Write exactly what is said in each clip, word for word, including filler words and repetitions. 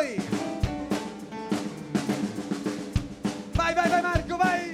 voi. Vai, vai, vai Marco, vai.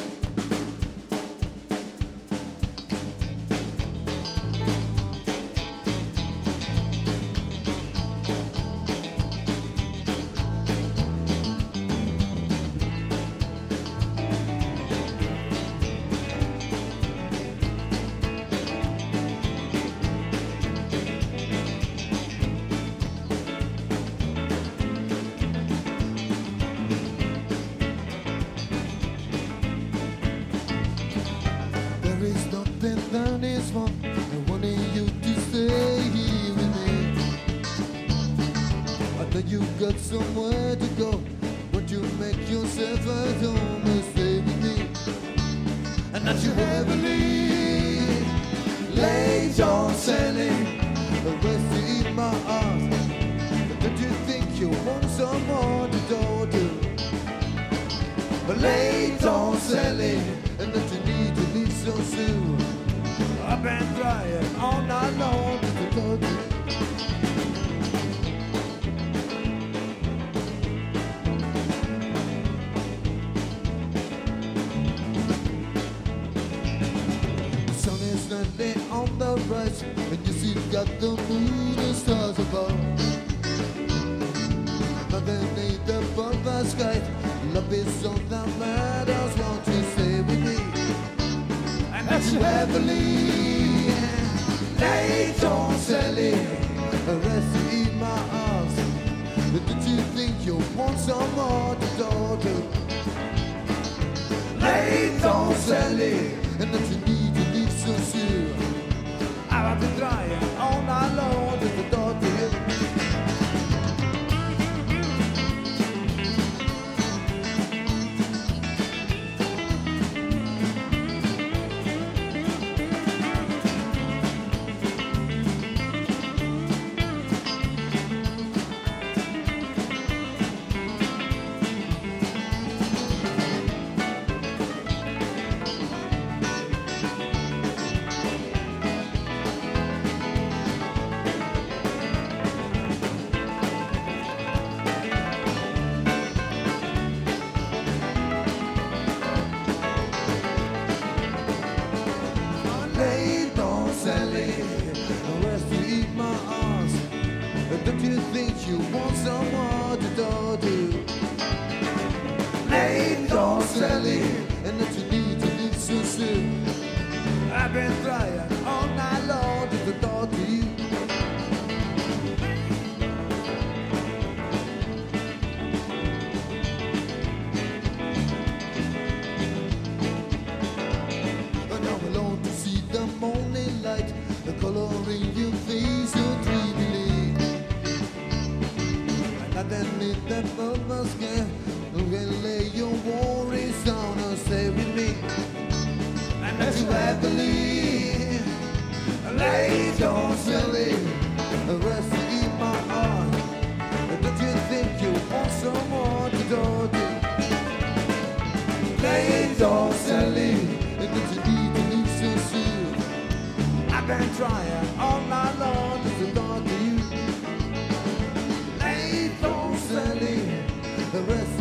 That is one I wanted you to stay here with me. I know you got somewhere to go, but you make yourself at home and stay with me. And not you heavily laid on selling the rest in my arms. But don't you think you want someone to talk to? But laid on selling, and that you need to leave so soon. I've been trying all night long to talk to you. The sun is standing on the rise, and you see got the moon and stars above. Underneath the above sky, love is all that matters. Won't you stay with me? And that's heavily laid on selling, rest in my arms. But did you think you want someone to talk to? Laid on selling, and that you need to leave so soon. I've been trying all night long just to talk to you. Don't you think you want someone to talk to? Laid on selling, and that you need to leave so soon. I've been trying all night long just to talk to you. And I'm alone to see the morning light, the color in your face, your dreamy. Underneath that bubble skin, you can lay your worries down and stay with me. And as you happily lay down selling, rest in my arms. And don't you think you want someone to talk to? Lay down selling, and don't you need to leave so soon? I've been trying all night long just to talk to you. The rest